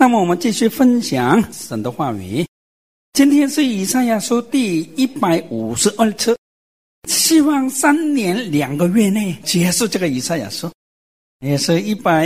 那么我们继续分享神的话语。今天是以赛亚书第152次，希望3年2个月内结束这个以赛亚书，也是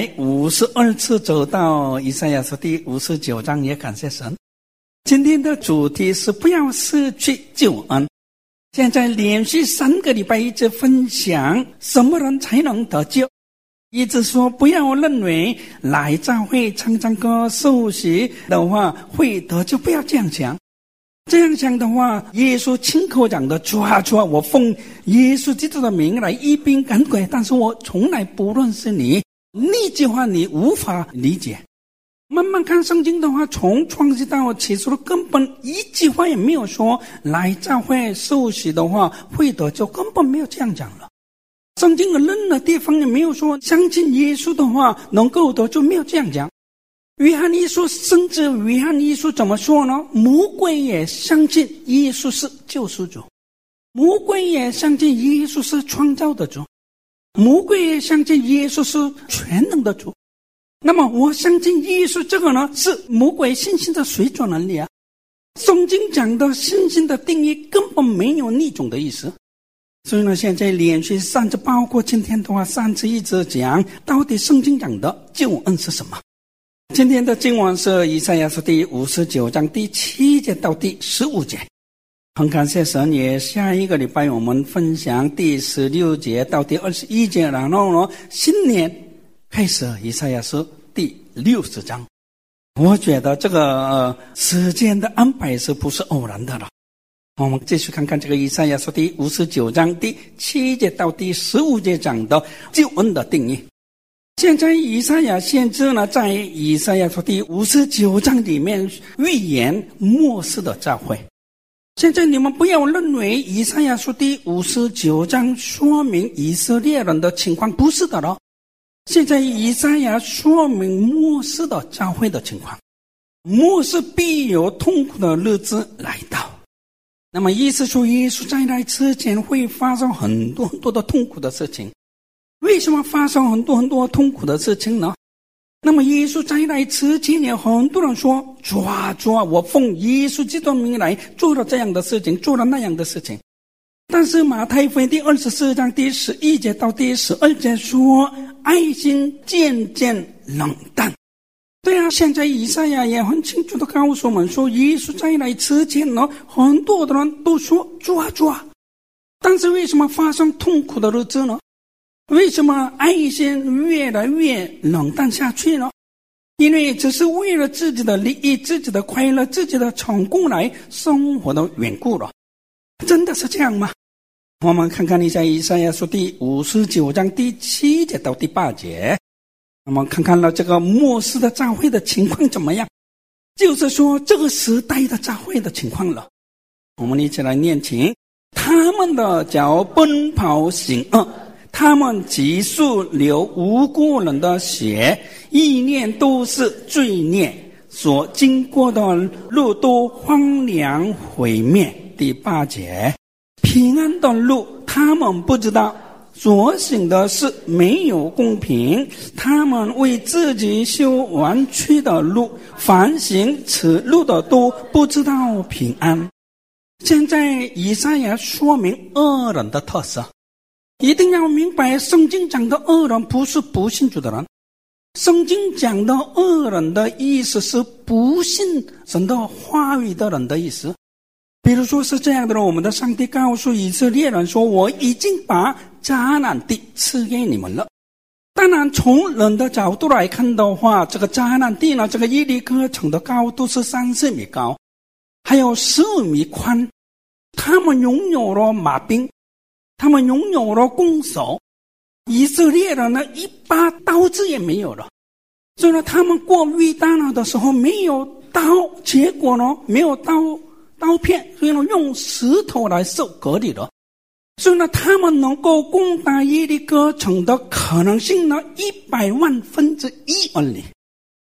152次走到以赛亚书第59章，也感谢神。今天的主题是不要失去救恩。现在连续3个礼拜一直分享什么人才能得救，一直说不要认为来教会唱唱歌受洗的话会得救，不要这样想。这样想的话，耶稣亲口讲的，主啊主啊，我奉耶稣基督的名来医病赶鬼，但是我从来不认识你，那句话你无法理解。慢慢看圣经的话，从创世到启示录根本一句话也没有说来教会受洗的话会得救，根本没有这样讲了。圣经的任何地方也没有说相信耶稣的话能够得救，没有这样讲。约翰一书，甚至约翰一书怎么说呢？魔鬼也相信耶稣是救赎主，魔鬼也相信耶稣是创造的主，魔鬼也相信耶稣是全能的主。那么我相信耶稣这个呢，是魔鬼信心的水准能力啊。圣经讲的信心的定义根本没有那种的意思。所以呢，现在连续3次，包括今天的话3次一直讲到底圣经讲的救恩是什么。今天的经文是以赛亚书第59章第7节到第15节。很感谢神，也下一个礼拜我们分享第16节到第21节，然后呢新年开始以赛亚书第60章。我觉得这个时间的安排是不是偶然的了。我们继续看看这个以赛亚书第59章第7节到第15节讲的救恩的定义。现在以赛亚先知呢，在以赛亚书第59章里面预言末世的教会。现在你们不要认为以赛亚书第59章说明以色列人的情况，不是的了。现在以赛亚说明末世的教会的情况，末世必有痛苦的日子来到。那么意思说，耶稣再来之前会发生很多很多的痛苦的事情。为什么发生很多很多痛苦的事情呢？那么耶稣再来之前，有很多人说，主啊主啊，我奉耶稣基督的名来做了这样的事情，做了那样的事情。但是马太福音第24章第11节到第12节说，爱心渐渐冷淡。对啊，现在以赛亚也很清楚地告诉我们说，耶稣再来之前呢，很多的人都说主啊主啊，但是为什么发生痛苦的日子呢？为什么爱心越来越冷淡下去呢？因为只是为了自己的利益、自己的快乐、自己的成功来生活的缘故了。真的是这样吗？我们看看一下以赛亚书第59章第7节到第8节。我们看看了这个末世的教会的情况怎么样，就是说这个时代的教会的情况了。我们一起来念经。他们的脚奔跑行恶，他们急速流无辜人的血，意念都是罪孽，所经过的路都荒凉毁灭。第8节，平安的路他们不知道，所行的是没有公平，他们为自己修弯曲的路，凡行此路的都不知道平安。现在以赛亚说明恶人的特色，一定要明白圣经讲的恶人不是不信主的人，圣经讲的恶人的意思是不信神的话语的人的意思。比如说是这样的，我们的上帝告诉以色列人说，我已经把迦南地赐给你们了。当然从人的角度来看的话，这个迦南地呢，这个耶利哥城的高度是30米高，还有15米宽。他们拥有了马兵，他们拥有了弓手，以色列人呢一把刀子也没有了。所以呢，他们过约旦河的时候没有刀，结果呢没有刀片，所以呢用石头来受隔离了。所以呢，他们能够攻打耶利哥城的可能性呢100万分之1而已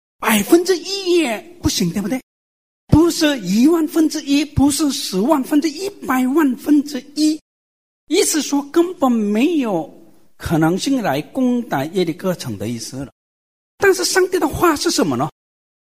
，1%也不行，对不对？不是1万分之1，不是10万分之100万分之1，意思说根本没有可能性来攻打耶利哥城的意思了。但是上帝的话是什么呢？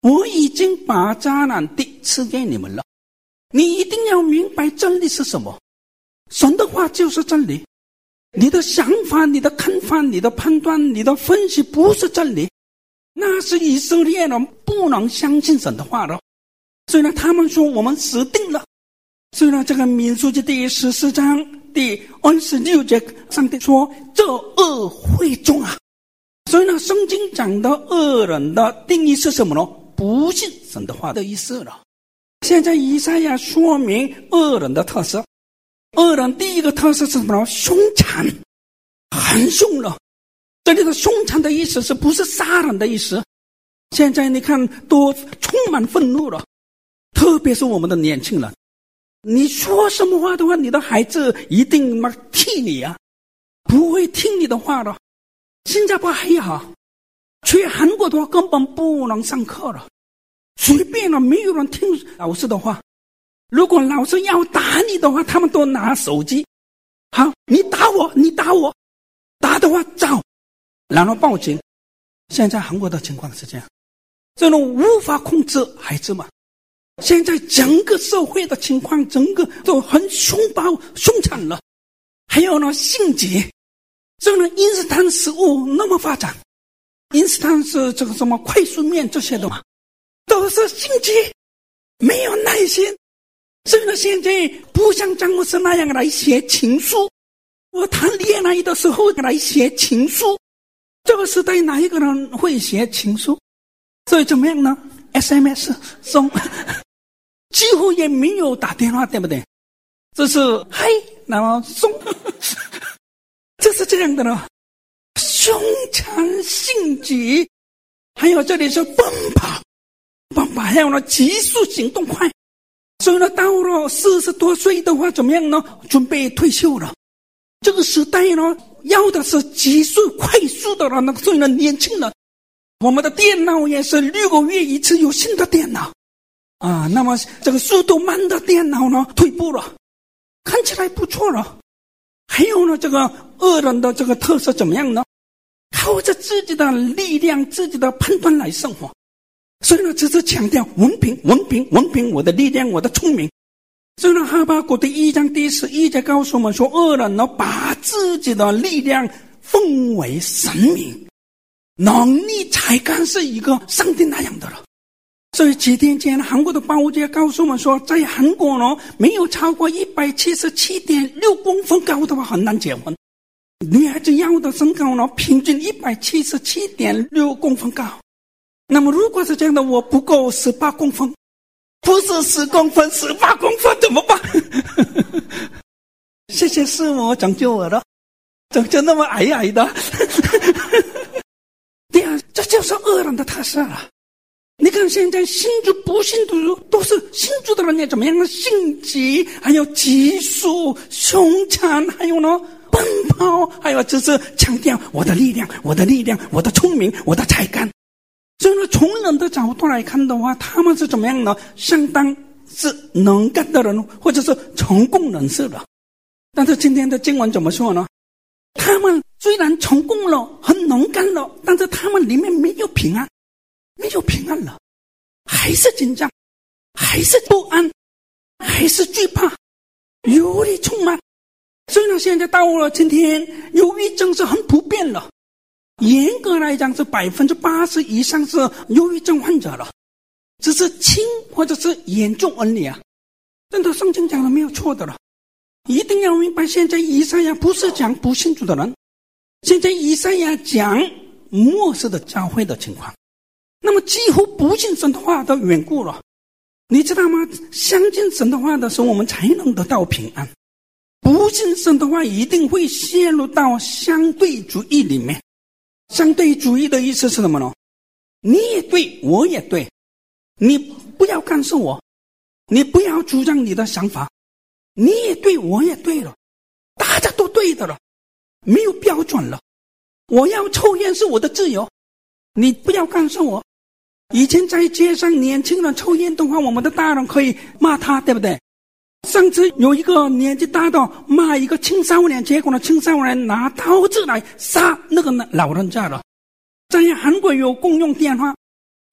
我已经把迦南地赐给你们了。你一定要明白真理是什么。神的话就是真理。你的想法、你的看法、你的判断、你的分析不是真理，那是以色列人不能相信神的话了。所以呢，他们说我们死定了。所以呢，这个民数记第14章第26节，上帝说这恶会众啊。所以呢，圣经讲的恶人的定义是什么呢？不信神的话的意思了。现在以赛亚说明恶人的特色。恶人第一个特色是什么呢？凶残，很凶了。这里的凶残的意思是不是杀人的意思？现在你看都充满愤怒了，特别是我们的年轻人。你说什么话的话，你的孩子一定踢你啊，不会听你的话了。新加坡还好，去韩国的话根本不能上课了，随便了，没有人听老师的话。如果老师要打你的话，他们都拿手机，好，你打我，打的话照，然后报警。现在韩国的情况是这样，这种无法控制孩子们。现在整个社会的情况，整个都很凶残了。还有呢，性急，这种伊斯坦食物那么发展，伊斯坦是这个什么快速面这些的嘛，都是性急，没有耐心。所以呢，现在不像詹姆斯那样来写情书，我谈恋爱的时候来写情书。这个时代哪一个人会写情书？所以怎么样呢？ SMS 送，几乎也没有打电话，对不对？这是嗨，然后送，这是这样的呢。凶残性急，还有这里是奔跑，还有呢急速行动快。所以呢，到了40多岁的话，怎么样呢？准备退休了。这个时代呢，要的是急速、快速的了。所以呢，年轻人，我们的电脑也是6个月一次有新的电脑啊。那么这个速度慢的电脑呢，退步了，看起来不错了。还有呢，这个恶人的这个特色怎么样呢？靠着自己的力量、自己的判断来生活。所以呢，只是强调文凭，我的力量，我的聪明。所以呢，哈巴谷第1章第11节告诉我们说，恶人呢把自己的力量奉为神明，能力才干是一个上帝那样的了。所以几天前韩国的报界告诉我们说，在韩国呢，没有超过 177.6 公分高的话很难结婚。女孩子要的身高呢，平均 177.6 公分高。那么如果是这样的，我不够18公分，不是10公分，18公分怎么办？谢谢师母拯救我了，拯救那么矮的。对啊，这就是恶人的特色了。你看现在信主不信主都是信主的人也怎么样呢？性急，还有急速、凶残，还有呢奔跑，还有就是强调我的力量，我的聪明，我的才干。所以呢，从人的角度来看的话，他们是怎么样呢？相当是能干的人，或者是成功人士了。但是今天的经文怎么说呢？他们虽然成功了，很能干了，但是他们里面没有平安了，还是紧张，还是不安，还是惧怕，忧虑充满。所以呢，现在到了今天，忧郁症是很普遍了。严格来讲是 80% 以上是忧郁症患者了，只是轻或者是严重而已啊。真的圣经讲的没有错的了。一定要明白，现在以赛亚不是讲不信主的人，现在以赛亚讲末世的教会的情况。那么几乎不信神的话的缘故了，你知道吗？相信神的话的时候，我们才能得到平安。不信神的话，一定会陷入到相对主义里面。相对主义的意思是什么呢？你也对，我也对，你不要干涉我，你不要主张你的想法，你也对，我也对了，大家都对的了，没有标准了。我要抽烟是我的自由，你不要干涉我。以前在街上年轻人抽烟的话，我们的大人可以骂他，对不对？上次有一个年纪大的骂一个青少年，结果呢，青少年拿刀子来杀那个老人家了。在韩国有公用电话，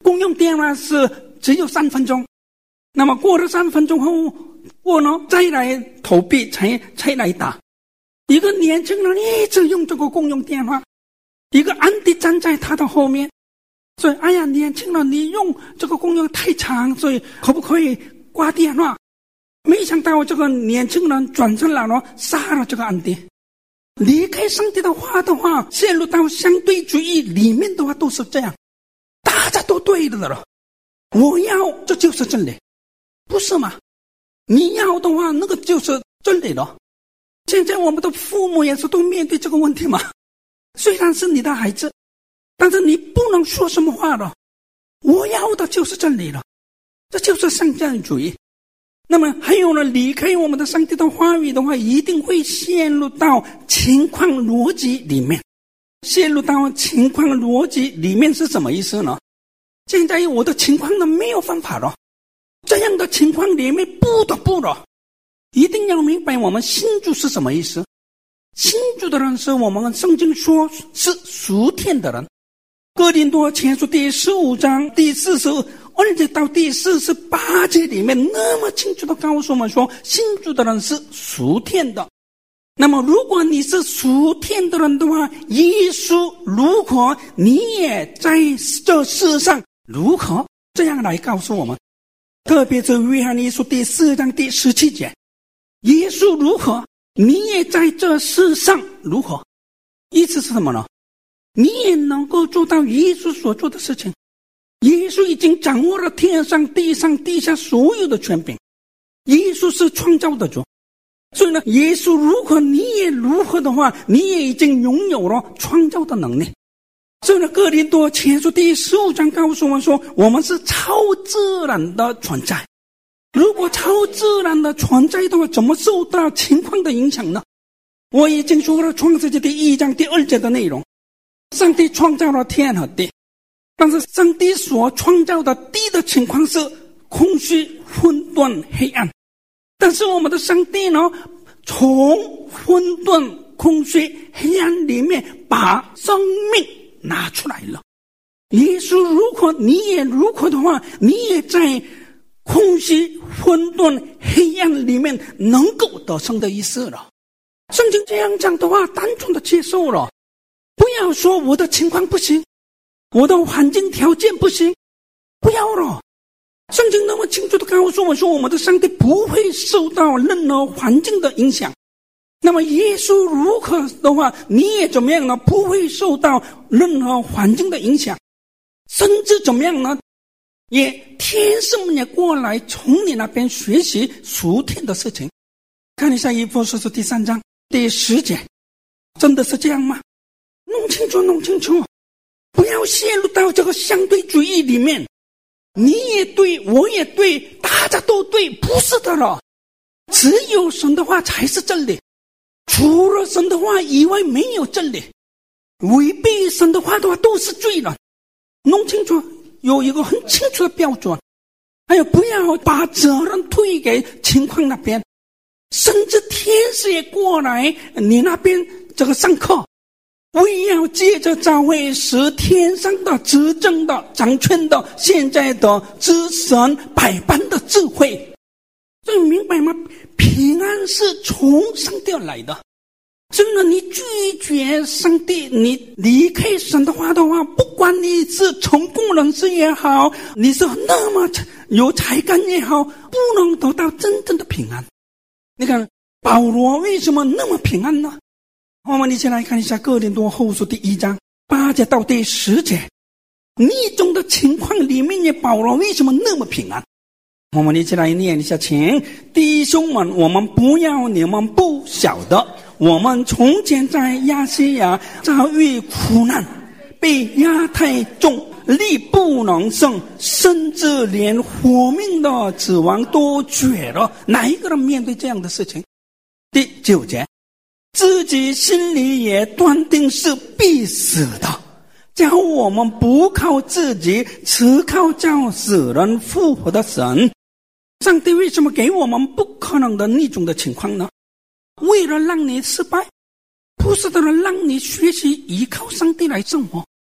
公用电话是只有3分钟，那么过了3分钟后，我呢再来投币才来打。一个年轻人一直用这个公用电话，一个安迪站在他的后面，所以哎呀，年轻人你用这个公用太长，所以可不可以挂电话？没想到这个年轻人转身来了，杀了这个安迪。离开上帝的话，陷入到相对主义里面的话都是这样，大家都对的了，我要这就是真理，不是吗？你要的话那个就是真理了。现在我们的父母也是都面对这个问题嘛，虽然是你的孩子，但是你不能说什么话了，我要的就是真理了，这就是上帝主义。那么还有呢，离开我们的上帝的话语的话，一定会陷入到情况逻辑里面。陷入到情况逻辑里面是什么意思呢？现在我的情况呢没有方法了，这样的情况里面不得不了。一定要明白我们信主是什么意思。信主的人是我们圣经说是属天的人。哥林多前书第15章第42节到第48节里面那么清楚的告诉我们说，信主的人是属天的。那么如果你是属天的人的话，耶稣如何，你也在这世上如何，这样来告诉我们。特别是约翰一书第4章第17节，耶稣如何，你也在这世上如何。意思是什么呢？你也能够做到耶稣所做的事情。耶稣已经掌握了天上地上地下所有的权柄，耶稣是创造的主，所以呢，耶稣如何你也如何的话，你也已经拥有了创造的能力。所以呢，哥林多前书第15章告诉我们说，我们是超自然的存在。如果超自然的存在的话，怎么受到情况的影响呢？我已经说了创世纪第1章第2节的内容，上帝创造了天和地，但是上帝所创造的地的情况是空虚、混沌、黑暗。但是我们的上帝呢，从混沌、空虚、黑暗里面把生命拿出来了。耶稣如果你也如果的话，你也在空虚、混沌、黑暗里面能够得胜的意思了。圣经这样讲的话，单纯的接受了，不要说我的情况不行，我的环境条件不行，不要了。圣经那么清楚的告诉我说，我们的上帝不会受到任何环境的影响。那么耶稣如何的话，你也怎么样呢？不会受到任何环境的影响，甚至怎么样呢？也天使们也过来从你那边学习属天的事情。看一下以弗所书第3章第10节，真的是这样吗？弄清楚，弄清楚，不要陷入到这个相对主义里面。你也对，我也对，大家都对，不是的了。只有神的话才是真理，除了神的话以外没有真理。违背神的话的话都是罪了。弄清楚，有一个很清楚的标准。还有，不要把责任推给情况那边，甚至天使也过来你那边这个上课，为要借着教会使天上的执政的掌权的现在的知神百般的智慧。所以明白吗？平安是从上帝来的。真的，你拒绝上帝，你离开神的话，不管你是成功人士也好，你是那么有才干也好，不能得到真正的平安。你看保罗为什么那么平安呢？我们一起来看一下哥林多后书第1章8节到第10节，逆中的情况里面，保罗为什么那么平安？我们一起来念一下，请弟兄们，我们不要你们不晓得，我们从前在亚细亚遭遇苦难，被压太重，力不能胜，甚至连活命的指望都绝了。哪一个人面对这样的事情？第9节，自己心里也断定是必死的，叫我们不靠自己，只靠叫死人复活的神。上帝为什么给我们不可能的那种的情况呢？为了让你失败，不是的，让你学习依靠上帝来生活。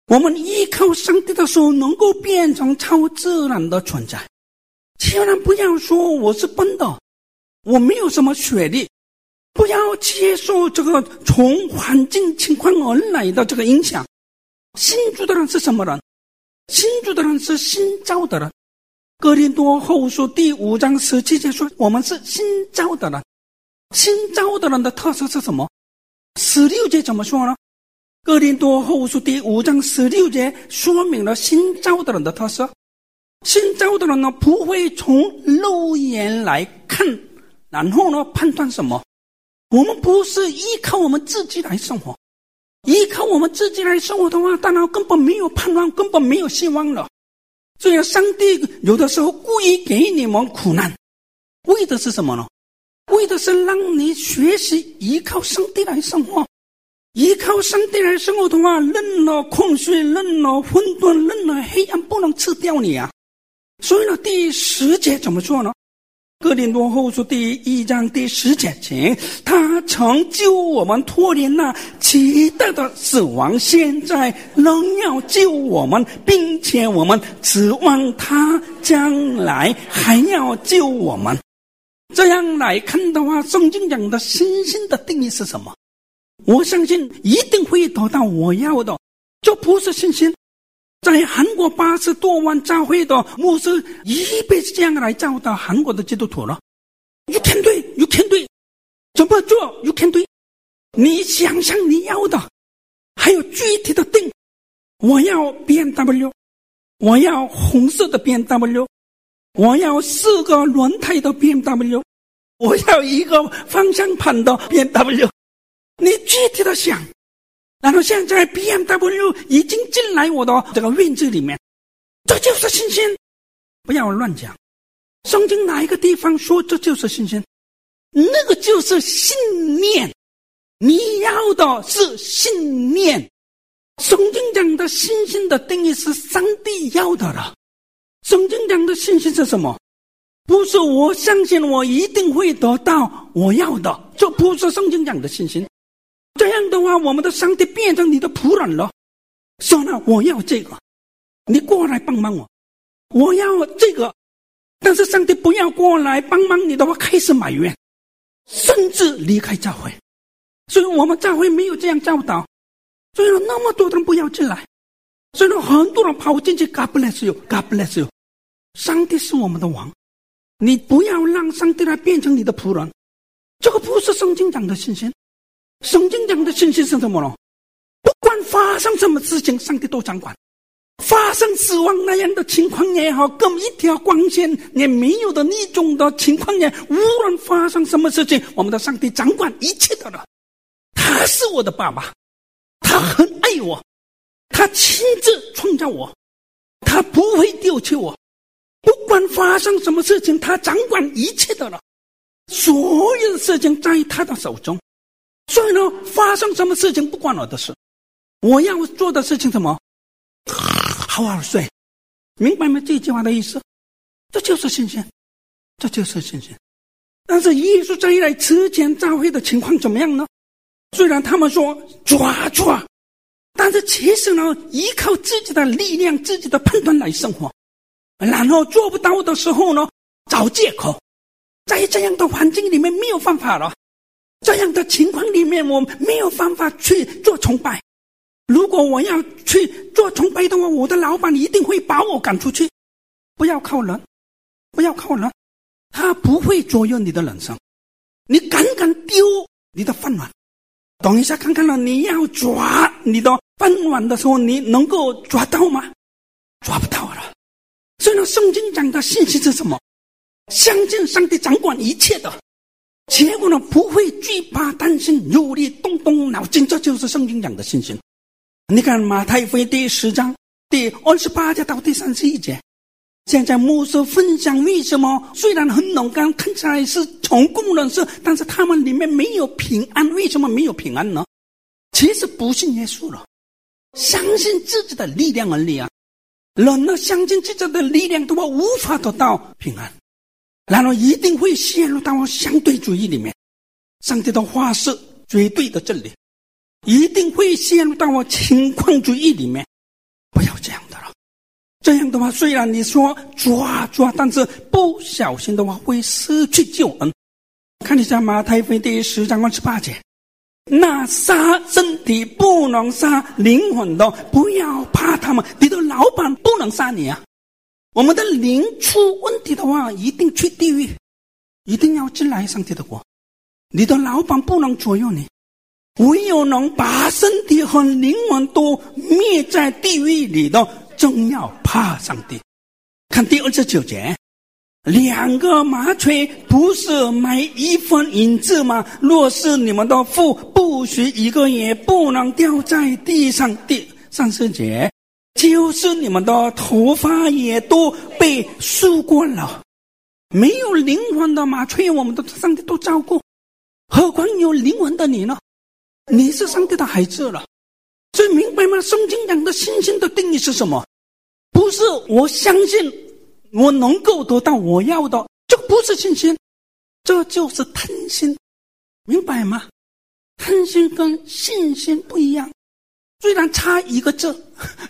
我们依靠上帝的时候，能够变成超自然的存在。千万不要说我是笨的，我没有什么学历，不要接受这个从环境情况而来的这个影响。信主的人是什么人？信主的人是新造的人。哥林多后书第5章17节说，我们是新造的人。新造的人的特色是什么？16节怎么说呢？哥林多后书第5章16节说明了新造的人的特色。新造的人呢，不会从肉眼来看，然后呢判断什么。我们不是依靠我们自己来生活，依靠我们自己来生活的话，当然根本没有盼望，根本没有希望了。所以上帝有的时候故意给你们苦难，为的是什么呢？为的是让你学习依靠上帝来生活。依靠上帝来生活的话，任何空虚，任何混沌，任何黑暗不能吃掉你啊。所以呢，第10节怎么说呢？哥林多后书第1章第10节请，他曾救我们脱离那极大的死亡，现在仍要救我们，并且我们指望他将来还要救我们。这样来看的话，圣经讲的信心的定义是什么？我相信一定会得到我要的，这不是信心。在韩国80多万教会的牧师一辈子这样来教导韩国的基督徒了。You can do it, you can do it. 怎么做 You can do it. 你想象你要的，还有具体的定。我要 BMW， 我要红色的 BMW， 我要4个轮胎的 BMW， 我要1个方向盘的 BMW。 你具体的想，然后现在 BMW 已经进来我的这个院子里面，这就是信心。不要乱讲，圣经哪一个地方说这就是信心？那个就是信念，你要的是信念。圣经讲的信心的定义是上帝要的了。圣经讲的信心是什么？不是我相信我一定会得到我要的，这不是圣经讲的信心。这样的话，我们的上帝变成你的仆人了。说呢，我要这个，你过来帮忙我，我要这个。但是上帝不要过来帮忙你的话，开始埋怨，甚至离开教会。所以我们教会没有这样教导，所以那么多人不要进来，所以很多人跑进去 God bless you, God bless you。 上帝是我们的王，你不要让上帝来变成你的仆人，这个不是圣经讲的信心。圣经讲的信心是什么呢？不管发生什么事情，上帝都掌管。发生死亡那样的情况也好，跟一条光线也没有的那种的情况也，无论发生什么事情，我们的上帝掌管一切的了。他是我的爸爸，他很爱我，他亲自创造我，他不会丢弃我。不管发生什么事情，他掌管一切的了，所有的事情在他的手中。所以呢，发生什么事情不关我的事，我要做的事情什么？好好睡。明白吗？这句话的意思，这就是信心，这就是信心。但是耶稣再来之前教会的情况怎么样呢？虽然他们说抓，但是其实呢，依靠自己的力量、自己的判断来生活，然后做不到的时候呢，找借口。在这样的环境里面没有办法了，这样的情况里面我没有办法去做崇拜。如果我要去做崇拜的话，我的老板一定会把我赶出去。不要靠人，不要靠人，他不会左右你的人生。你敢丢你的饭碗？等一下看看了，你要抓你的饭碗的时候，你能够抓到吗？抓不到了。所以呢，圣经讲的信息是什么？相信上帝掌管一切的，结果呢，不会惧怕、担心、忧虑、动脑筋，这就是圣经讲的信心。你看马太福音第10章第28节到第31节，现在牧师分享为什么虽然很勇敢，看起来是成功人士，但是他们里面没有平安。为什么没有平安呢？其实不信耶稣了，相信自己的力量而已啊。人呢，相信自己的力量的话，无法得到平安，然后一定会陷入到相对主义里面。上帝的话是绝对的真理，一定会陷入到情况主义里面。 不要这样的了。这样的话，虽然你说抓，但是不小心的话会失去救恩。看一下马太福音第10章28节，那杀身体不能杀灵魂的，不要怕他们，你的老板不能杀你啊。我们的灵出问题的话，一定去地狱，一定要进来上帝的国。你的老板不能左右你，唯有能把身体和灵魂都灭在地狱里的，正要怕上帝。看第29节，2个麻雀不是买1分银子吗？若是你们的父，不许1个也不能掉在地上。第30节，就是你们的头发也都被数过了。没有灵魂的麻雀，我们的上帝都照顾，何况有灵魂的你呢？你是上帝的孩子了。所以明白吗？圣经讲的信心的定义是什么？不是我相信我能够得到我要的，这不是信心，这就是贪心，明白吗？贪心跟信心不一样，虽然差一个字，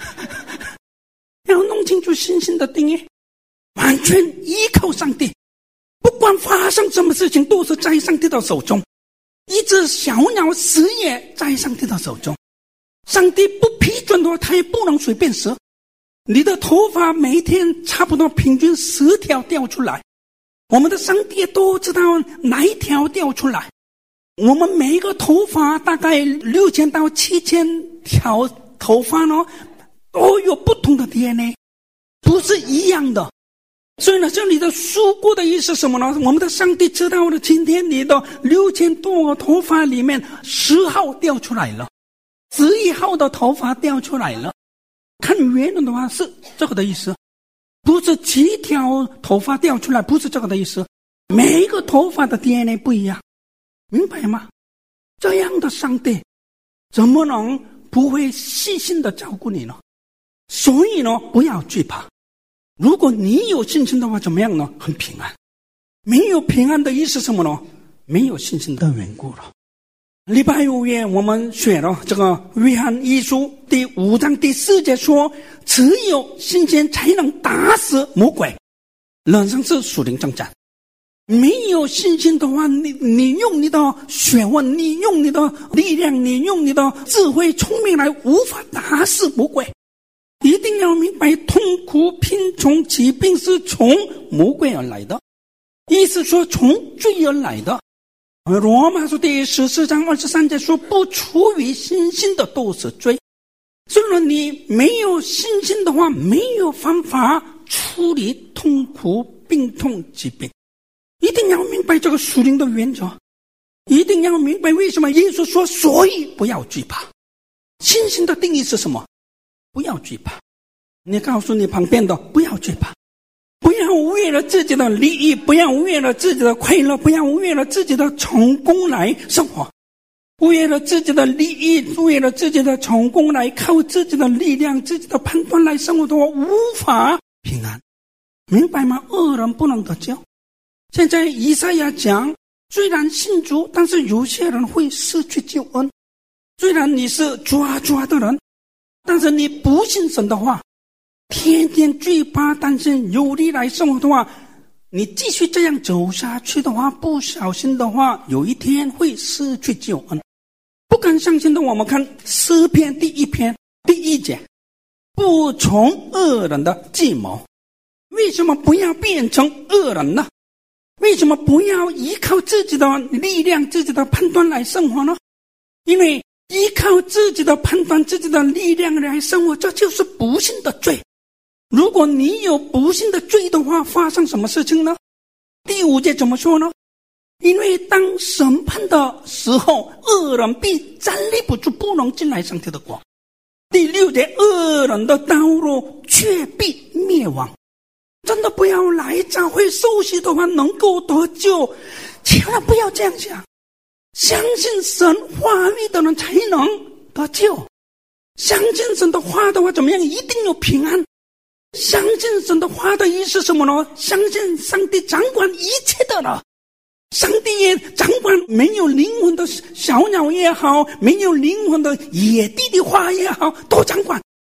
要弄清楚信心的定义，完全依靠上帝，不管发生什么事情都是在上帝的手中，一只小鸟死也在上帝的手中，上帝不批准的话，他也不能随便死。你的头发每天差不多平均10条掉出来，我们的上帝都知道哪一条掉出来。我们每一个头发大概6000到7000条头发呢，都有不同的 DNA， 不是一样的。所以呢，这里的数过的意思是什么呢？我们的上帝知道了，今天你的6000多个头发里面10号掉出来了，11号的头发掉出来了。看原文的话是这个的意思，不是几条头发掉出来，不是这个的意思。每一个头发的 DNA 不一样，明白吗？这样的上帝怎么能不会细心的照顾你呢？所以呢，不要惧怕。如果你有信心的话，怎么样呢？很平安。没有平安的意思是什么呢？没有信心的缘故了。礼拜5夜我们学了这个约翰一书第5章第4节说，只有信心才能打死魔鬼。人生是属灵征战，没有信心的话，你用你的学问，你用你的力量，你用你的智慧聪明来，无法打死魔鬼。一定要明白，痛苦贫穷疾病是从魔鬼而来的，意思说从罪而来的。罗马书第14章23节说，不出于信心的都是罪。所以说你没有信心的话，没有方法处理痛苦病痛疾病。一定要明白这个属灵的原则，一定要明白为什么耶稣说，所以不要惧怕。信心的定义是什么？不要惧怕。你告诉你旁边的，不要惧怕，不要为了自己的利益，不要为了自己的快乐，不要为了自己的成功来生活，为了自己的利益，为了自己的成功来靠自己的力量，自己的判断来生活的话，无法平安，明白吗？恶人不能得救。现在以赛亚讲，虽然信主，但是有些人会失去救恩。虽然你是抓的人，但是你不信神的话，天天惧怕担心有力来生活的话，你继续这样走下去的话，不小心的话，有一天会失去救恩。不敢相信的，我们看诗篇第1篇第1节，不从恶人的计谋。为什么不要变成恶人呢？为什么不要依靠自己的力量，自己的判断来生活呢？因为依靠自己的判断，自己的力量来生活，这就是不幸的罪。如果你有不幸的罪的话，发生什么事情呢？第5节怎么说呢？因为当审判的时候，恶人必站立不住，不能进来上帝的国。第6节，恶人的道路却必灭亡。真的不要来教会受洗的话能够得救，千万不要这样想。相信神话语的人才能得救，相信神的话的话怎么样？一定有平安。相信神的话的意思是什么呢？相信上帝掌管一切的了，上帝也掌管没有灵魂的小鸟也好，没有灵魂的野地的花也好，都掌管。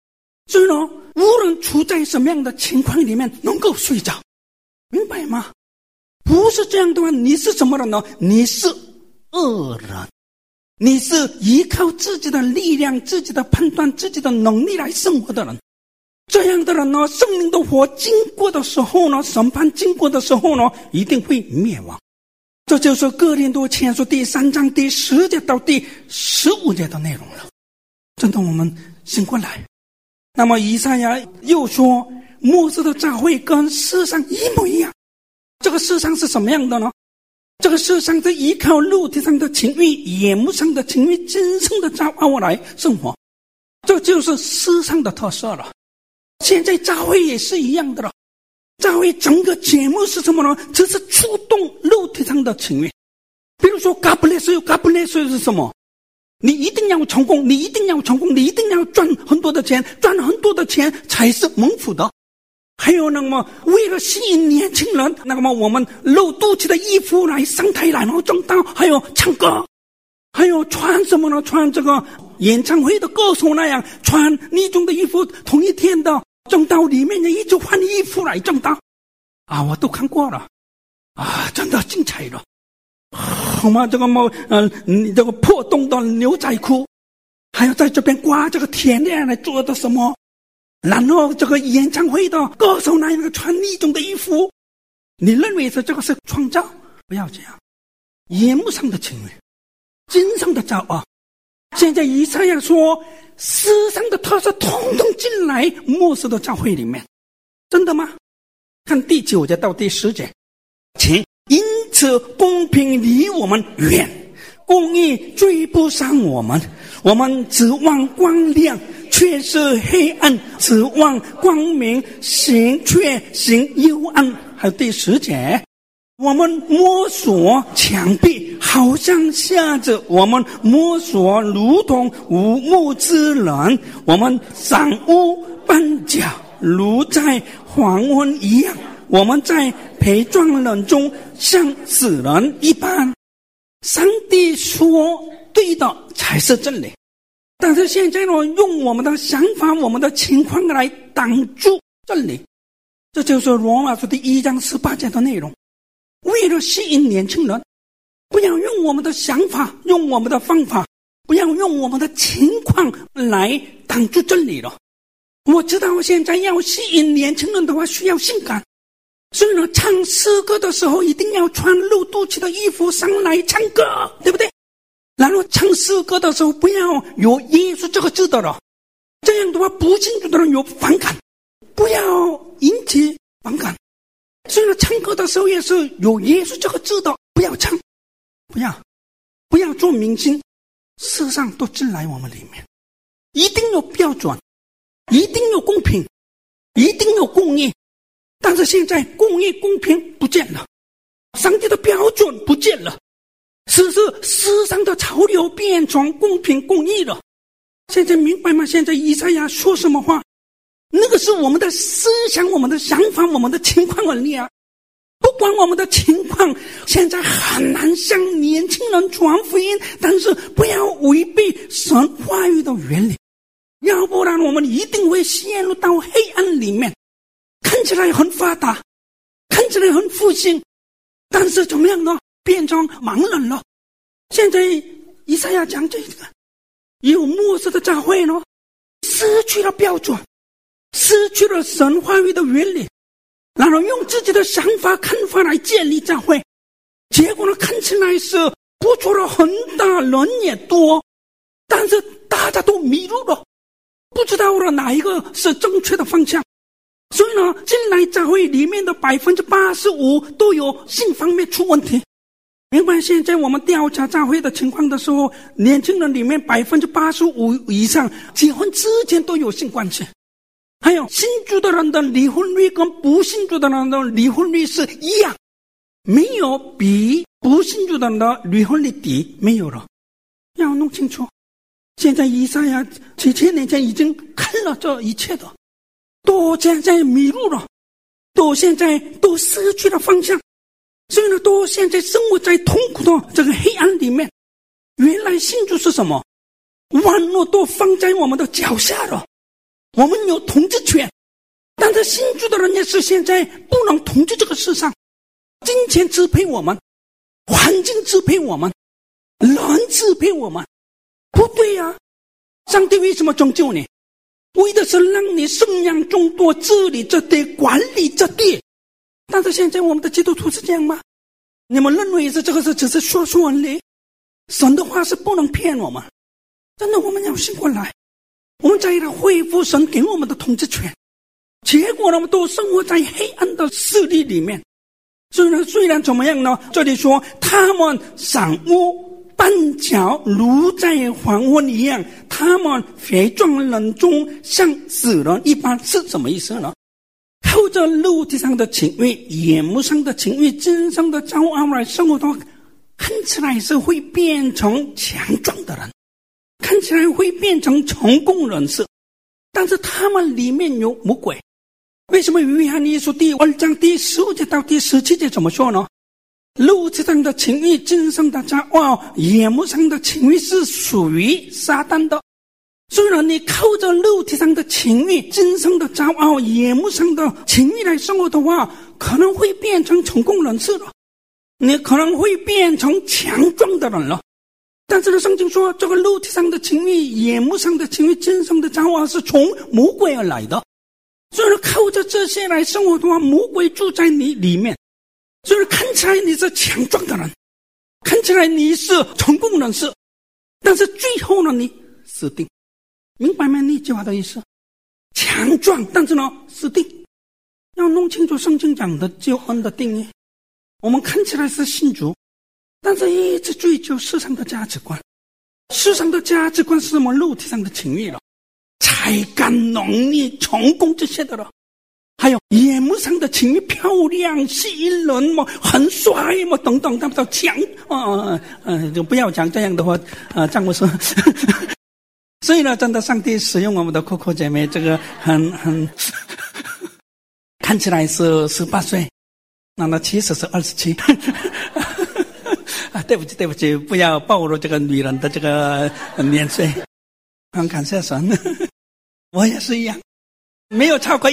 所以呢，无论处在什么样的情况里面能够睡着，明白吗？不是这样的话，你是什么人呢？你是恶人，你是依靠自己的力量、自己的判断、自己的能力来生活的人。这样的人呢，生命的火经过的时候呢，审判经过的时候呢，一定会灭亡。这就是哥林多前书第3章第10节到第15节的内容了。真的，我们醒过来。那么以赛亚又说，末世的教会跟世上一模一样。这个世上是什么样的呢？这个世上是依靠肉体上的情欲、眼目上的情欲、今生的骄傲来生活，这就是世上的特色了。现在教会也是一样的了。教会整个节目是什么呢？只是触动肉体上的情欲。比如说 God bless you， God bless you 是什么？你一定要成功，你一定要成功，你一定要赚很多的钱，赚很多的钱才是蒙福的。还有那么为了吸引年轻人，那么我们露肚脐的衣服来上台然后正道，还有唱歌，还有穿什么呢？穿这个演唱会的歌手那样穿那种的衣服，同一天的正道里面一直换衣服来正道啊，我都看过了啊，真的精彩了。好吗？这个这个破洞的牛仔裤，还有在这边刮这个铁链来做的什么？然后这个演唱会的歌手那样穿一种的衣服，你认为这个是创造？不要这样，眼目上的情欲，今生的骄傲。现在以赛亚说，世上的特色统统进来末世的教会里面，真的吗？看第9节到第10节，请因此公平离我们远，公义追不上我们，我们指望光亮，却是黑暗，指望光明，却行幽暗。还有第10节，我们摸索墙壁，好像瞎子；我们摸索如同无目之人；我们掌屋绊脚，如在黄昏一样；我们在陪葬人中像死人一般。上帝说对的才是真理，但是现在呢，用我们的想法、我们的情况来挡住真理。这就是罗马书第1章18节的内容。为了吸引年轻人，不要用我们的想法，用我们的方法，不要用我们的情况来挡住真理了。我知道现在要吸引年轻人的话需要性感，所以呢，唱诗歌的时候一定要穿露肚脐的衣服上来唱歌，对不对？然后唱诗歌的时候不要有耶稣这个字的了，这样的话不信主的人有反感，不要引起反感。所以呢，唱歌的时候也是有耶稣这个字的，不要唱，不要做明星，世上都进来我们里面，一定有标准，一定有公平，一定有公义。但是现在公义公平不见了，上帝的标准不见了，是世上的潮流变成公平公义了。现在明白吗？现在以赛亚说什么话，那个是我们的思想、我们的想法、我们的情况而已啊。不管我们的情况，现在很难向年轻人传福音，但是不要违背神话语的原理，要不然我们一定会陷入到黑暗里面。看起来很发达，看起来很复兴，但是怎么样呢？变成盲人了。现在以赛亚讲这个，有末世的教会呢，失去了标准，失去了神话语的原理，然后用自己的想法看法来建立教会，结果呢，看起来是不错了，很大，人也多，但是大家都迷路了，不知道了哪一个是正确的方向。所以呢，进来教会里面的 85% 都有性方面出问题。明白现在我们调查教会的情况的时候，年轻人里面 85% 以上结婚之前都有性关系。还有信主的人的离婚率跟不信主的人的离婚率是一样，没有比不信主的人的离婚率低，没有了。要弄清楚，现在以赛亚几千年前已经看了这一切的，都现在迷路了，都现在都失去了方向，所以呢，都现在生活在痛苦的这个黑暗里面。原来信主是什么？万恶都放在我们的脚下了， 我们有统治权，但是信主的人也是现在不能统治这个世上，金钱支配我们，环境支配我们，人支配我们，不对啊！上帝为什么拯救你？为的是让你生养众多，治理这地，管理这地。但是现在我们的基督徒是这样吗？你们认为是这个是只是说说而已？神的话是不能骗我们，真的我们要醒过来，我们再来恢复神给我们的统治权。结果呢，我们都生活在黑暗的势力里面。虽然怎么样呢？这里说他们散屋绊脚，如在黄昏一样，他们肥壮人中像死人一般，是什么意思呢？靠着肉体上的情欲、眼目上的情欲、今生的骄傲来生活的话，看起来是会变成强壮的人，看起来会变成成功人士，但是他们里面有魔鬼。为什么约翰一书第2章第15节到第17节怎么说呢？肉体上的情欲、今生的骄傲、眼目上的情欲是属于撒旦的。虽然你靠着肉体上的情欲、今生的骄傲、眼目上的情欲来生活的话，可能会变成成功人士了，你可能会变成强壮的人了。但是圣经说，这个肉体上的情欲、眼目上的情欲、今生的骄傲是从魔鬼而来的。所以靠着这些来生活的话，魔鬼住在你里面。所以看起来你是强壮的人，看起来你是成功人士，但是最后呢，你死定。明白吗？那句话的意思，强壮，但是呢，死定。要弄清楚圣经讲的救恩的定义。我们看起来是信主，但是一直追求世上的价值观。世上的价值观是什么？肉体上的情欲了，才干、能力、成功这些的了。还有眼目上的情欲，漂亮、吸引人嘛，很帅嘛，等等，他们都强就不要讲这样的话张牧师。所以呢，真的上帝使用我们的酷酷姐妹，这个很看起来是18岁，那其实是27。对不起，不要暴露这个女人的这个年岁。很感谢神，我也是一样，没有超过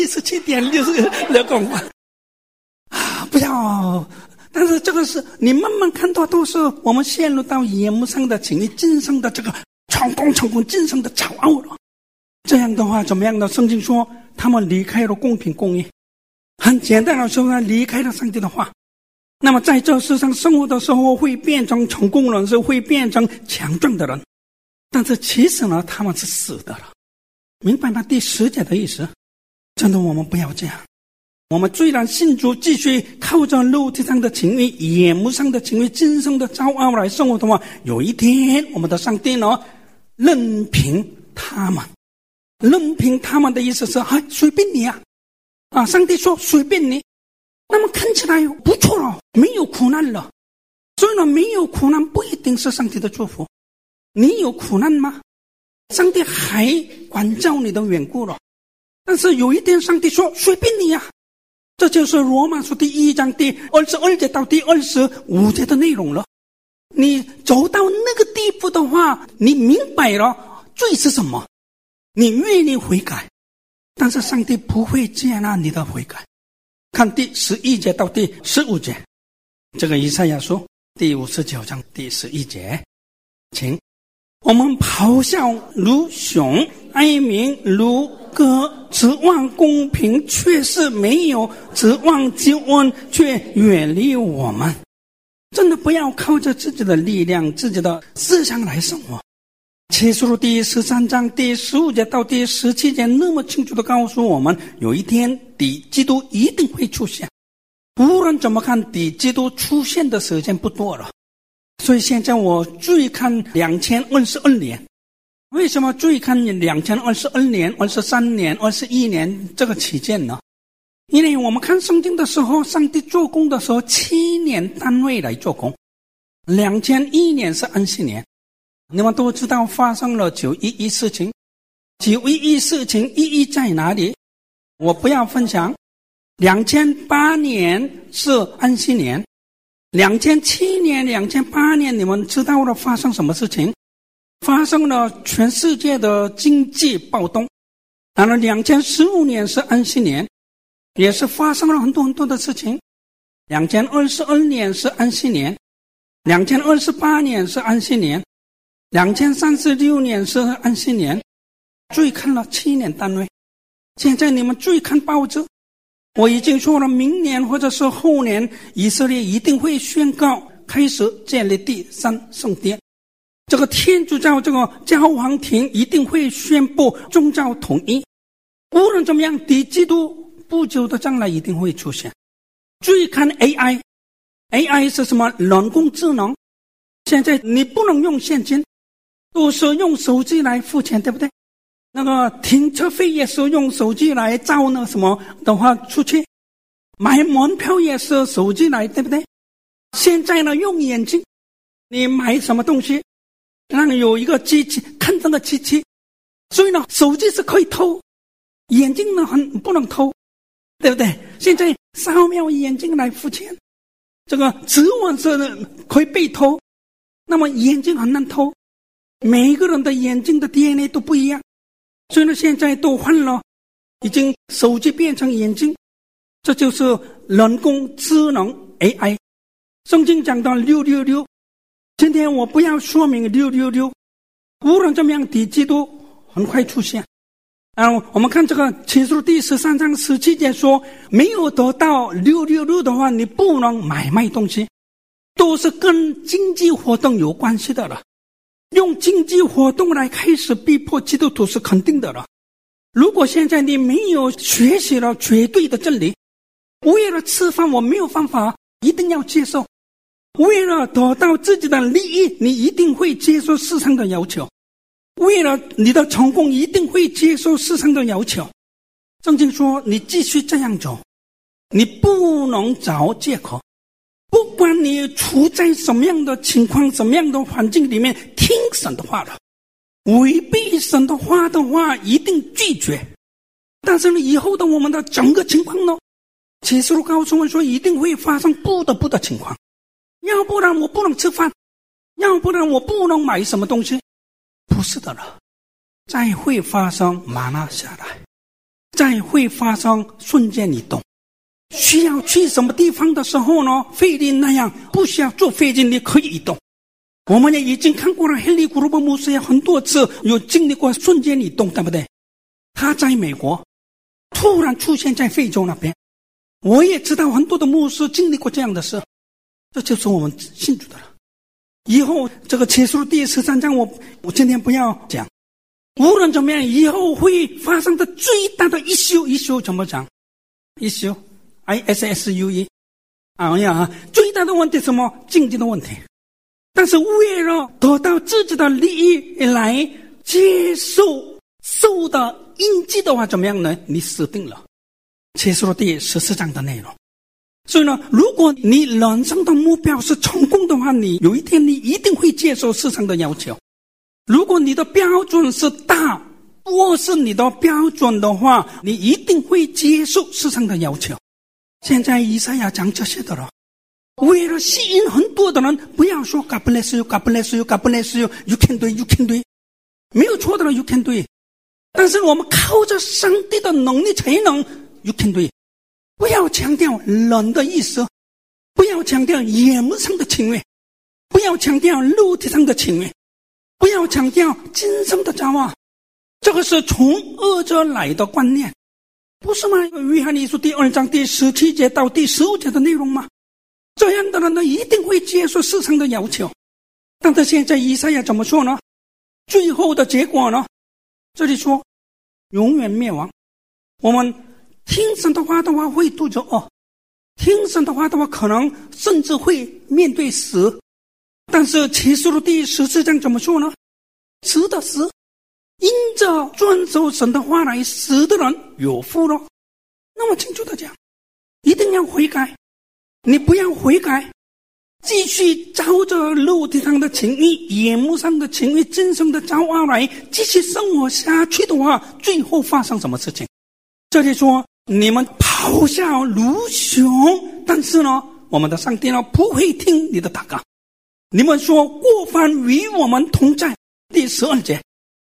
177.66公分不要。但是这个是你慢慢看到，都是我们陷入到眼目上的情欲、今生的这个成功今生的骄傲了。这样的话怎么样呢？圣经说他们离开了公平公义，很简单的说呢，离开了上帝的话。那么在这世上生活的时候，会变成成功人士，会变成强壮的人，但是其实呢，他们是死的了。明白吗？第10节的意思，真的我们不要这样。我们虽然信主，继续靠着肉体上的情欲、眼目上的情欲、今生的骄傲来生活的话，有一天我们的上帝呢，任凭他们。任凭他们的意思是随便你上帝说随便你。那么看起来不错了，没有苦难了。所以呢，没有苦难不一定是上帝的祝福。你有苦难吗？上帝还管教你的缘故了。但是有一天上帝说随便你这就是罗马书第1章第22节到第25节的内容了。你走到那个地步的话，你明白了罪是什么，你愿意悔改，但是上帝不会接纳你的悔改。看第11节到第15节，这个以赛亚书第59章第11节，请我们咆哮如熊，哀鸣如歌，指望公平却是没有，指望救恩却远离我们。真的不要靠着自己的力量、自己的思想来生活。启示录第13章第15节到第17节那么清楚地告诉我们，有一天敌基督一定会出现。无论怎么看，敌基督出现的时间不多了。所以现在我注意看2022年。为什么注意看2022年、23年、21年这个期间呢？因为我们看圣经的时候，上帝做工的时候7年单位来做工。2001年是安息年，你们都知道发生了911事情。911事情意义在哪里？我不要分享。2008年是安息年，2007年、2008年你们知道了发生什么事情？发生了全世界的经济暴动， 然后2015年是安息年，也是发生了很多很多的事情。2022年是安息年，2028年是安息年，2036年是安息年，注意看了7年单位。现在你们注意看报纸，我已经说了，明年或者是后年，以色列一定会宣告开始建立第三圣殿。这个天主教这个教皇庭一定会宣布宗教统一。无论怎么样，敌基督不久的将来一定会出现。注意看 AI 是什么？人工智能。现在你不能用现金，都是用手机来付钱，对不对？那个停车费也是用手机来照那什么的话出去，买门票也是手机来，对不对？现在呢，用眼睛，你买什么东西，让有一个机器看这个机器，所以呢，手机是可以偷，眼睛呢不能偷，对不对？现在扫描眼睛来付钱，这个指纹是可以被偷，那么眼睛很难偷，每一个人的眼睛的 DNA 都不一样。所以呢，现在都换了，已经手机变成眼睛，这就是人工智能 AI。圣经讲到666，今天我不要说明666，无论怎么样，敌基督很快出现。我们看这个启示录第13章17节说，没有得到666的话，你不能买卖东西，都是跟经济活动有关系的了。用经济活动来开始逼迫基督徒是肯定的了。如果现在你没有学习了绝对的真理，为了吃饭我没有办法，一定要接受。为了得到自己的利益，你一定会接受世上的要求。为了你的成功，一定会接受世上的要求。圣经说，你继续这样走，你不能找借口。不管你处在什么样的情况，什么样的环境里面，听神的话了。违背神的话的话，一定拒绝。但是呢，以后的我们的整个情况呢，启示录告诉我们说，一定会发生不得不的情况。要不然我不能吃饭，要不然我不能买什么东西。不是的了，再会发生玛纳下来，再会发生瞬间移动。需要去什么地方的时候呢，费力那样不需要坐飞机，你可以移动。我们也已经看过了，黑利古鲁伯牧师也很多次有经历过瞬间移动，对不对？他在美国突然出现在非洲那边，我也知道很多的牧师经历过这样的事。这就是我们信主的了。以后这个启示录第13章我今天不要讲，无论怎么样，以后会发生的最大的issue怎么讲？issue ISSUE 最大的问题是什么？经济的问题。但是为了得到自己的利益来接受的印记的话，怎么样呢？你死定了。启示录第14章的内容。所以呢，如果你人生的目标是成功的话，你有一天你一定会接受世上的要求。如果你的标准是大，或是你的标准的话，你一定会接受世上的要求。现在以赛亚讲这些的了，为了吸引很多的人，不要说 God bless you, God bless you, God bless you, you can do it, you can do it， 没有错的了 you can do it， 但是我们靠着上帝的能力才能 you can do it。 不要强调人的意思，不要强调眼目上的情愿，不要强调肉体上的情愿，不要强调今生的骄傲，这个是从恶者来的观念，不是吗？约翰一书第2章第17节到第15节的内容吗？这样的人呢，一定会接受世上的要求。但是现在以赛亚怎么说呢？最后的结果呢？这里说永远灭亡。我们听神的话会肚子饿，听神的话可能甚至会面对死。但是启示录第14章怎么说呢？死的死，因着遵守神的话来死的人有福了。那么清楚的讲，一定要悔改。你不要悔改，继续照着肉体上的情欲、眼目上的情欲、今生的骄傲来继续生活下去的话，最后发生什么事情？这里说你们咆哮如熊，但是呢，我们的上帝呢不会听你的祷告。你们说过犯与我们同在，第12节，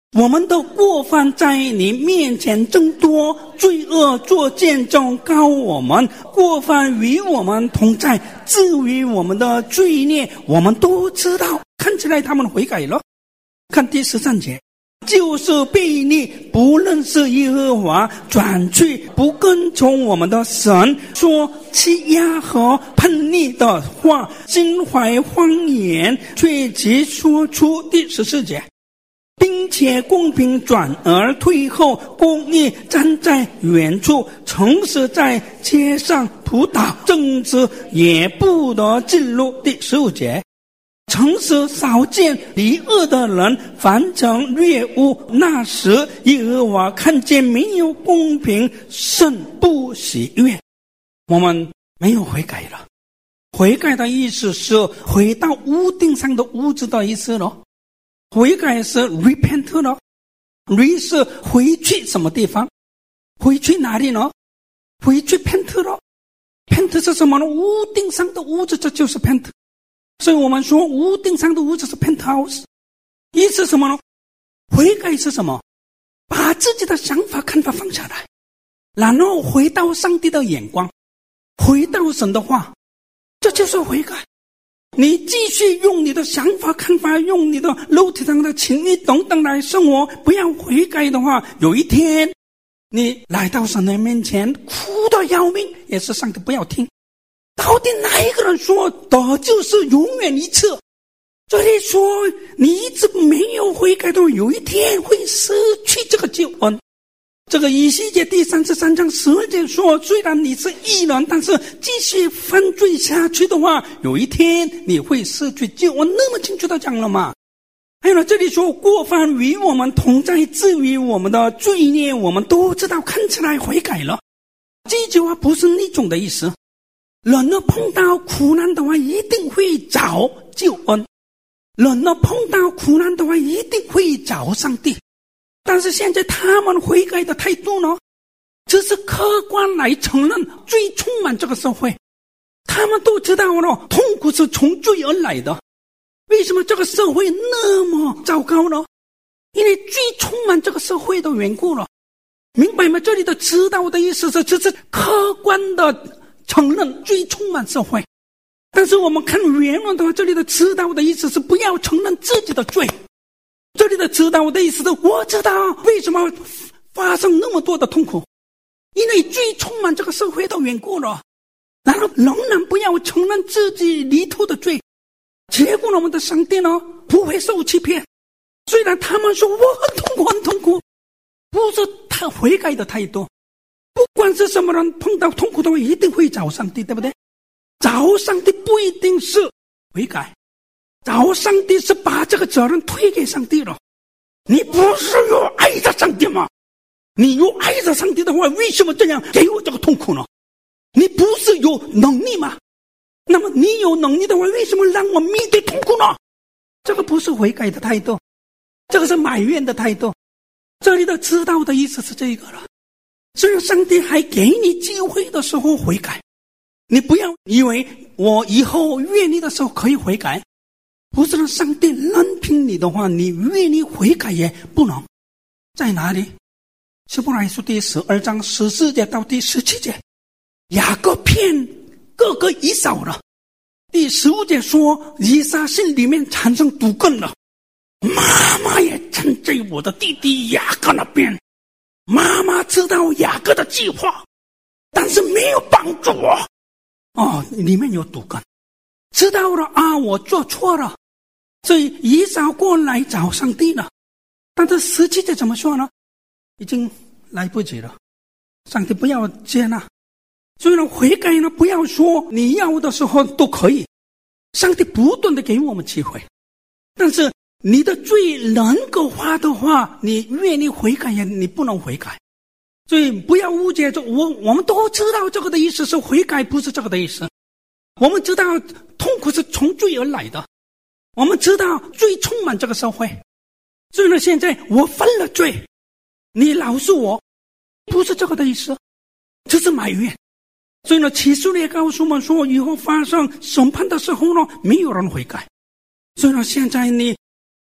我们的过犯在你面前增多，罪恶作见证告我们，过犯与我们同在，至于我们的罪孽，我们都知道。看起来他们悔改了。看第13节，就是悖逆，不认识耶和华，转去不跟从我们的神，说欺压和叛逆的话，心怀谎言，却即说出第14节，并且公平转而退后，公义站在远处，诚实在街上扑倒，正直也不得进入。第15节，诚实少见离恶的人，凡成掠物，那时耶和华看见没有公平，甚不喜悦。我们没有悔改了。悔改的意思是回到屋顶上的屋子的意思了。悔改是 repent 了。re 是回去什么地方？回去哪里呢？回去 pent 了。pent 是什么呢？屋顶上的屋子，这就是 pent。所以我们说屋顶上的屋子是 penthouse。意思是什么呢？悔改是什么？把自己的想法看法放下来，然后回到上帝的眼光，回到神的话，这就是悔改。你继续用你的想法看法，用你的肉体上的情欲等等来生活，不要悔改的话，有一天你来到神的面前哭得要命，也是上帝不要听。到底哪一个人说得救是永远一次？这里说你一直没有悔改的，有一天会失去这个救恩。这个以西结第33章12节说，虽然你是义人，但是继续犯罪下去的话，有一天你会失去救恩。那么清楚的讲了嘛。还有呢，这里说过犯与我们同在，至于我们的罪孽，我们都知道，看起来悔改了。这句话不是那种的意思。人呢碰到苦难的话，一定会找救恩；人呢碰到苦难的话，一定会找上帝。但是现在他们悔改的态度呢，只是客观来承认罪充满这个社会。他们都知道了，痛苦是从罪而来的。为什么这个社会那么糟糕呢？因为罪充满这个社会的缘故了。明白吗？这里的知道的意思是，只是客观的承认罪充满社会。但是我们看原文的话，这里的知道的意思是不要承认自己的罪。这里的知道的意思是，我知道为什么发生那么多的痛苦，因为罪充满这个社会的缘故了。然后仍然不要承认自己里头的罪，结果我们的上帝呢不会受欺骗。虽然他们说我很痛苦很痛苦，不是他悔改的态度。不管是什么人碰到痛苦的话，一定会找上帝，对不对？找上帝不一定是悔改，找上帝是把这个责任推给上帝了。你不是有爱着上帝吗？你有爱着上帝的话，为什么这样给我这个痛苦呢？你不是有能力吗？那么你有能力的话，为什么让我面对痛苦呢？这个不是悔改的态度，这个是埋怨的态度。这里的知道的意思是这个了。所以上帝还给你机会的时候悔改，你不要以为我以后愿意的时候可以悔改，不是让上帝任凭你的话，你愿意悔改也不能。在哪里？希伯来书第12章14节到第17节，雅各骗哥哥以扫了。第15节说，以撒心里面产生毒根了，妈妈也站在我的弟弟雅各那边。妈妈知道雅各的计划，但是没有帮助我。里面有毒根，知道了啊，我做错了，所以以扫过来找上帝了。但是17节怎么说呢？已经来不及了，上帝不要接纳。所以呢，悔改呢，不要说你要的时候都可以，上帝不断的给我们机会。但是你的罪能够化的话，你愿意悔改也你不能悔改。所以不要误解着我们都知道这个的意思是悔改，不是这个的意思。我们知道痛苦是从罪而来的，我们知道罪充满这个社会。所以呢，现在我犯了罪，你饶恕我，不是这个的意思，这是埋怨。所以呢，启示录也告诉我们说，以后发生审判的时候呢，没有人悔改。所以呢，现在你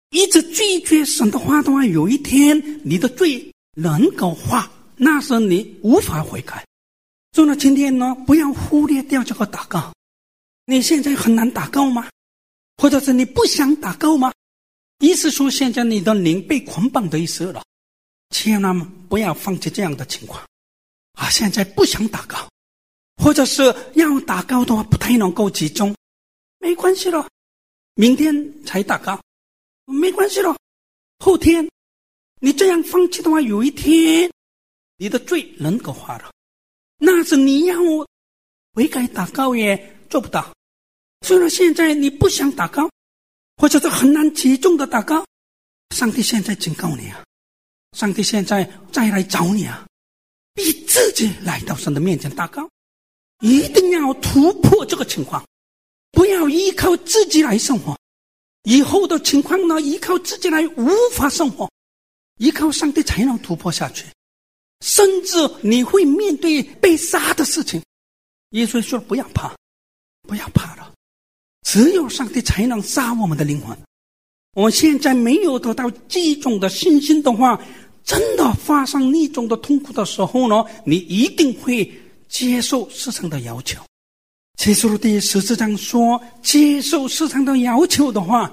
一直拒绝神的话，有一天你的罪能够化，那时你无法悔改。所以呢，今天呢，不要忽略掉这个祷告。你现在很难祷告吗？或者是你不想祷告吗？意思说现在你的灵被捆绑的意思了，千万不要放弃这样的情况啊！现在不想祷告，或者是要祷告的话不太能够集中，没关系了，明天才祷告，没关系了，后天。你这样放弃的话，有一天你的罪能够化了，那是你要悔改祷告也做不到。所以呢，现在你不想祷告，或者是很难集中的祷告，上帝现在警告你啊，上帝现在再来找你啊，逼自己来到神的面前祷告，一定要突破这个情况，不要依靠自己来生活。以后的情况呢，依靠自己来无法生活，依靠上帝才能突破下去，甚至你会面对被杀的事情。耶稣说不要怕，不要怕了，只有上帝才能杀我们的灵魂。我们现在没有得到这种的信心的话，真的发生那种的痛苦的时候呢，你一定会接受世上的要求。启示录第14章说，接受世上的要求的话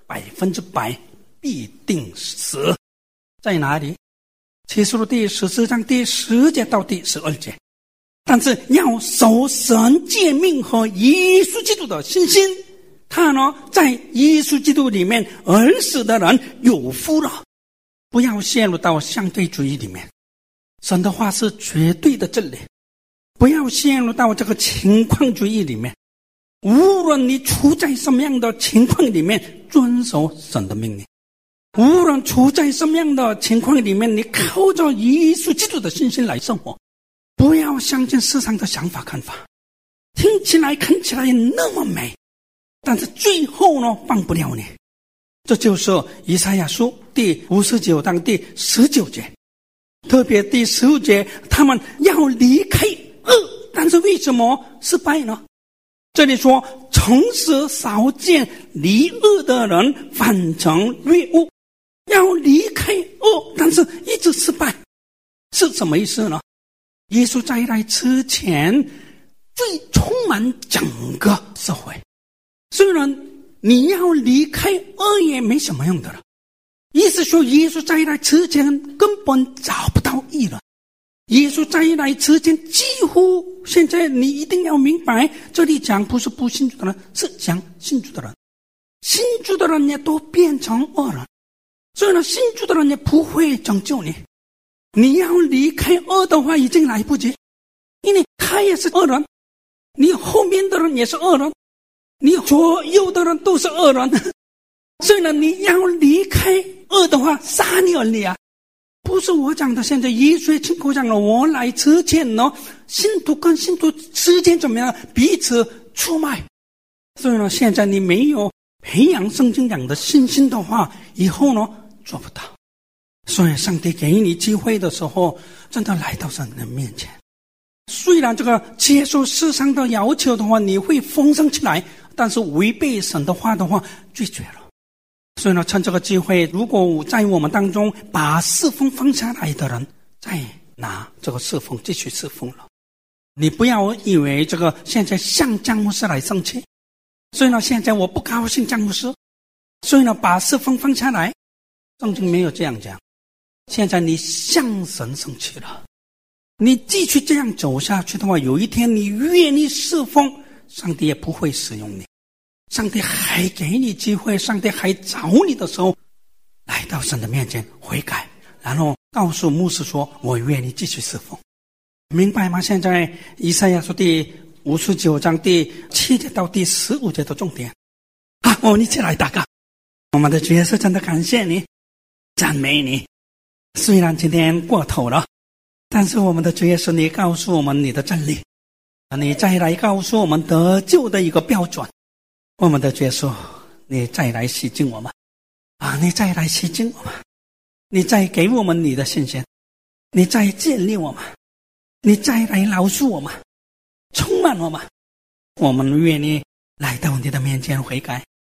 ，100%必定死。在哪里？启示录第14章第10节到第12节。但是要守神诫命和耶稣基督的信心，他呢，在耶稣基督里面而死的人有福了。不要陷入到相对主义里面，神的话是绝对的真理，不要陷入到这个情况主义里面。无论你处在什么样的情况里面，遵守神的命令。无论处在什么样的情况里面，你靠着耶稣基督的信心来生活，不要相信世上的想法看法，听起来看起来那么美，但是最后呢，帮不了你。这就是以赛亚书第59章第19节，特别第15节，他们要离开恶，但是为什么失败呢？这里说，诚实少见，离恶的人反成掠物。要离开恶，但是一直失败，是什么意思呢？耶稣再来之前，最充满整个社会。虽然你要离开恶也没什么用的了，意思说耶稣再来之前根本找不到义人。耶稣再来之前，几乎现在你一定要明白，这里讲不是不信主的人，是讲信主的人。信主的人也都变成恶人，所以呢，信主的人也不会拯救你。你要离开恶的话，已经来不及，因为他也是恶人，你后面的人也是恶人，你左右的人都是恶人。所以呢，你要离开恶的话，撒你而离啊！不是我讲的，现在耶稣亲口讲了，我来之前呢，信徒跟信徒之间怎么样？彼此出卖。所以呢，现在你没有培养圣经讲的信心的话，以后呢，做不到。所以上帝给你机会的时候，真的来到神的面前。虽然这个接受世上的要求的话，你会丰盛起来，但是违背神的话的话，拒绝了。所以呢，趁这个机会，如果在我们当中把侍奉放下来的人，再拿这个侍奉继续侍奉了。你不要以为这个现在向江牧师来生气，所以呢，现在我不高兴江牧师，所以呢，把侍奉放下来。圣经没有这样讲。现在你向神生气了，你继续这样走下去的话，有一天你愿意侍奉，上帝也不会使用你。上帝还给你机会，上帝还找你的时候，来到神的面前悔改，然后告诉牧师说，我愿意继续侍奉。明白吗？现在以赛亚书第59章第7节到第15节的重点。好，我们一起来祷告。我们的主耶稣，真的感谢你，赞美你。虽然今天过头了，但是我们的主耶稣，你告诉我们你的真理，你再来告诉我们得救的一个标准。我们的主耶稣，你再来洗净我们啊！你再来洗净我们，你再给我们你的信心，你再建立我们，你再来饶恕我们，充满我们。我们愿意来到你的面前悔改，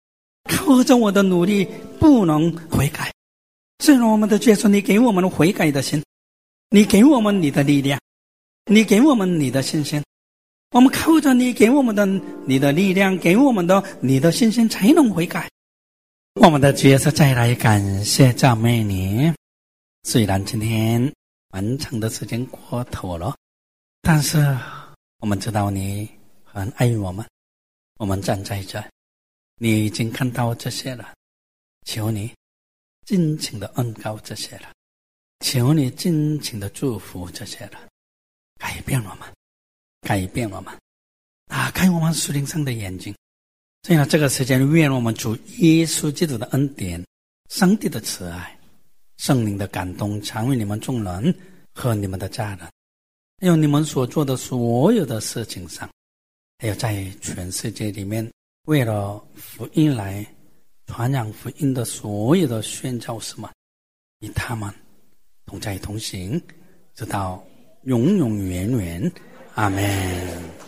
靠着我的努力不能悔改。虽然我们的主耶稣，你给我们悔改的心，你给我们你的力量，你给我们你的信心，我们靠着你给我们的你的力量，给我们的你的信心，才能悔改。我们的主耶稣再来感谢赞美你。虽然今天蛮长的时间过头了，但是我们知道你很爱我们，我们站在这，你已经看到这些了，求你尽情的恩膏这些了，求你尽情的祝福这些了，改变我们，改变我们，打开我们属灵上的眼睛。所以这个时间，愿我们主耶稣基督的恩典、上帝的慈爱、圣灵的感动，常为你们众人和你们的家人，还有你们所做的所有的事情上，还有在全世界里面为了福音来传扬福音的所有的宣教士们，与他们同在同行，直到永永远远。阿们。